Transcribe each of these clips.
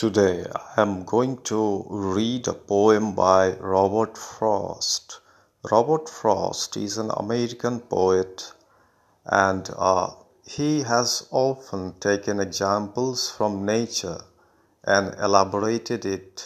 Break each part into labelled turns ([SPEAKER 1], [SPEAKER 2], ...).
[SPEAKER 1] Today I am going to read a poem by Robert Frost. Robert Frost is an American poet and he has often taken examples from nature and elaborated it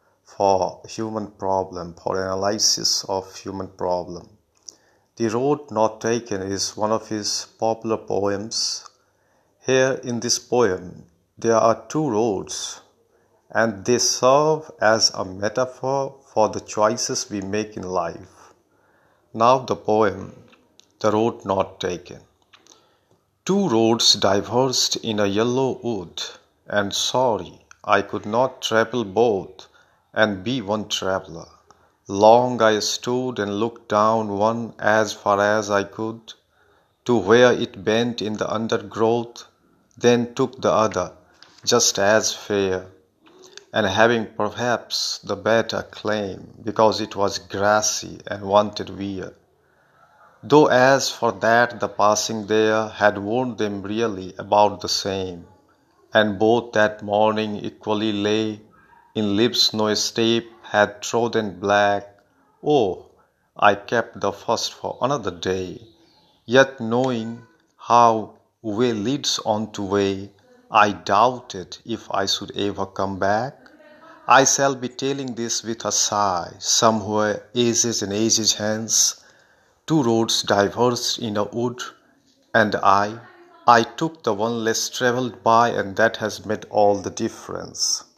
[SPEAKER 1] for analysis of human problem. The Road Not Taken is one of his popular poems. Here in this poem, there are two roads and they serve as a metaphor for the choices we make in life. Now, the poem, The Road Not Taken. Two roads diverged in a yellow wood, and sorry, I could not travel both and be one traveler. Long I stood and looked down one as far as I could, to where it bent in the undergrowth, then took the other, just as fair, and having perhaps the better claim, because it was grassy and wanted wear. Though as for that the passing there had warned them really about the same, and both that morning equally lay in lips no step had trodden black. Oh, I kept the first for another day, yet knowing how way leads on to way, I doubted if I should ever come back. I shall be telling this with a sigh, somewhere ages and ages hence. Two roads diverged in a wood, and I took the one less travelled by, and that has made all the difference.